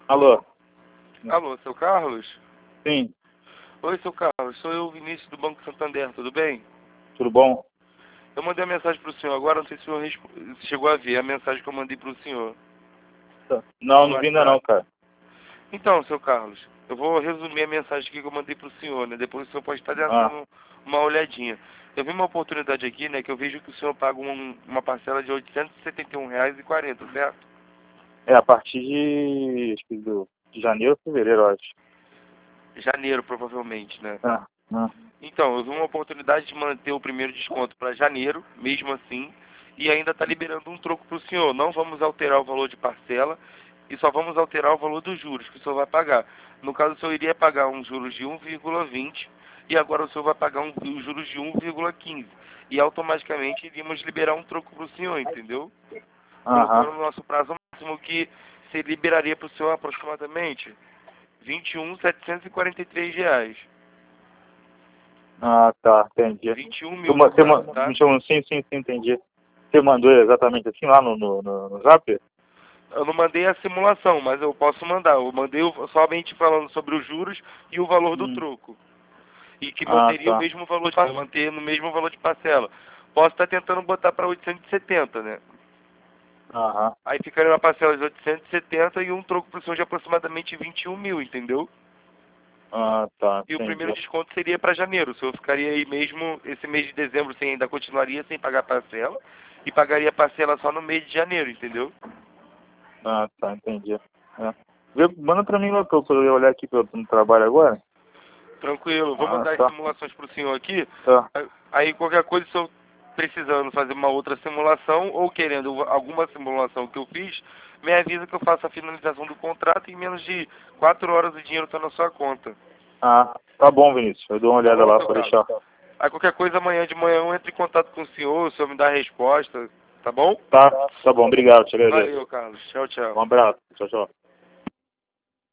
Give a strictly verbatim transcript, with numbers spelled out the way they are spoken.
Alô? Alô, seu Carlos? Sim, Oi, seu Carlos. Sou eu, Vinícius, do Banco Santander. Tudo bem? tudo bom? Eu mandei a mensagem para o senhor agora. Não sei se o senhor respo- chegou a ver a mensagem que eu mandei para o senhor. Não, No não vi ainda não, WhatsApp. cara. Então, seu Carlos, eu vou resumir a mensagem aqui que eu mandei para o senhor, né? Depois o senhor pode estar Ah, dando uma olhadinha. Eu vi uma oportunidade aqui, né? Que eu vejo que o senhor paga um- uma parcela de oitocentos e setenta e um reais e quarenta, certo? é a partir de, acho que do, de janeiro ou fevereiro, eu acho. Janeiro, provavelmente, né? Ah, ah, Então, eu vi uma oportunidade de manter o primeiro desconto para janeiro, mesmo assim, e ainda está liberando um troco para o senhor. Não vamos alterar o valor de parcela e só vamos alterar o valor dos juros que o senhor vai pagar. No caso, o senhor iria pagar uns juros de um vírgula vinte e agora o senhor vai pagar um, os juros de um vírgula quinze. E automaticamente iríamos liberar um troco para o senhor, entendeu? Colocando aham. no nosso prazo máximo que se liberaria para o senhor aproximadamente vinte e um mil setecentos e quarenta e três reais. Ah, tá, entendi. vinte e um Tu, mil ma- no você, ma- caso, tá? me chamou, sim, sim, sim, entendi. Você mandou exatamente assim lá no, no, no, no Zap? Eu não mandei a simulação, mas eu posso mandar. Eu mandei o- somente falando sobre os juros e o valor do Hum. troco. E que Ah, manteria o tá. mesmo valor de parcela, manter no mesmo valor de parcela. Posso estar tentando botar para oitocentos e setenta, né? Aham. Aí ficaria uma parcela de oitocentos e setenta e um troco para o senhor de aproximadamente vinte e um mil, entendeu? Ah, tá, E o entendi. primeiro desconto seria para janeiro. O senhor ficaria aí mesmo, esse mês de dezembro, sem ainda continuaria sem pagar parcela. E pagaria parcela só no mês de janeiro, entendeu? Ah, tá, entendi. É. Vê, manda pra mim lá que eu eu ia olhar aqui que eu tô no trabalho agora. Tranquilo, vou Ah, mandar as tá. simulações para o senhor aqui. Tá. Aí qualquer coisa, se eu precisando fazer uma outra simulação ou querendo alguma simulação que eu fiz, me avisa que eu faço a finalização do contrato e em menos de quatro horas o dinheiro está na sua conta. Ah, tá bom, Vinícius. Eu dou uma Tá olhada bom, lá, seu pode Carlos? deixar. Aí qualquer coisa amanhã de manhã eu entro em contato com o senhor, o senhor me dá a resposta, tá bom? Tá, tá bom, obrigado, te agradeço. Valeu, Carlos. Tchau, tchau. Um abraço, tchau, tchau.